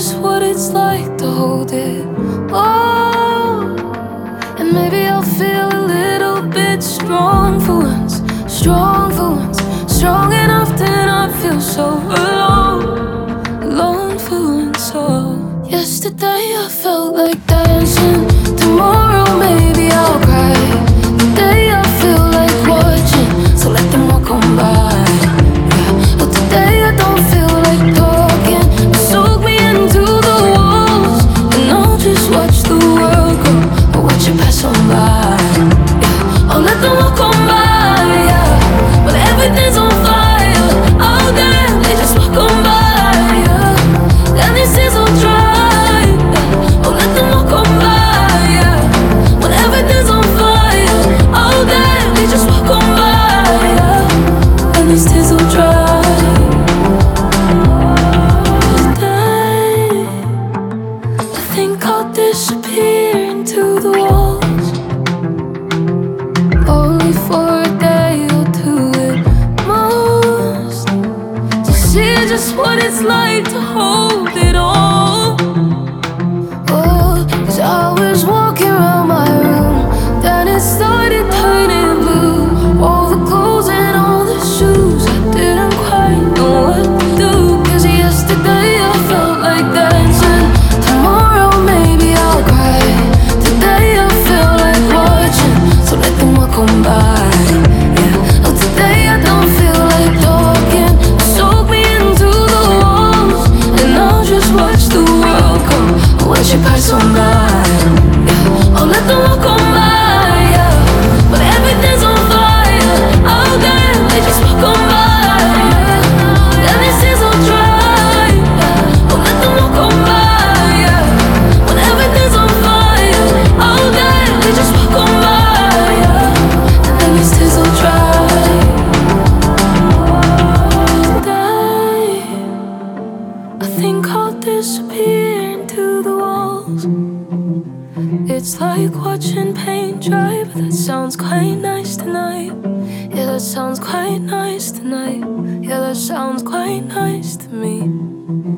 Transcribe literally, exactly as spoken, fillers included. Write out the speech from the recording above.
just what it's like to hold it all. And maybe I'll feel a little bit strong for once, strong for once, strong enough to not feel so alone, alone for once. Oh, yesterday I felt like dancing. Tomorrow maybe I'll cry. Today I feel like watching, so let them walk on by. Yeah, but today I don't feel like talking. Soak me into the walls, and I'll just watch the world go, or watch it pass on by. Yeah, I'll let them walk on by. Yeah, but everything's on fire. Oh damn, they just walk on by. Yeah, and these tears will dry. Yeah, I'll let them walk on by. Yeah, when everything's on fire. Oh damn, they just walk on by. Yeah, and these tears will dry. I think I'll disappear into the walls, only for a day or two at most, to see just what it's like to hold it all. Oh, 'cause I was walking around my room, then it started turning blue. All the clothes and all the shoes, I didn't quite know what to do. 'Cause yesterday I felt like dancing. Tomorrow maybe I'll cry. Today I feel like watching, so let them walk on by. Yeah, oh today I don't feel like talking. Soak me into the walls, and I'll just watch the world go, watch it pass on by. Yeah, I'll let them walk on by. Yeah, but everything's on fire. Oh damn, they just walk on by. Yeah, and these tears will dry. Yeah, I'll let them walk on by. Yeah, when everything's on fire. Oh damn, they just walk on by. Yeah, and then these tears will dry. Today, I think I'll disappear into the walls. It's like watching paint dry, but that sounds quite nice tonight. Yeah, that sounds quite nice tonight. Yeah, that sounds quite nice to me.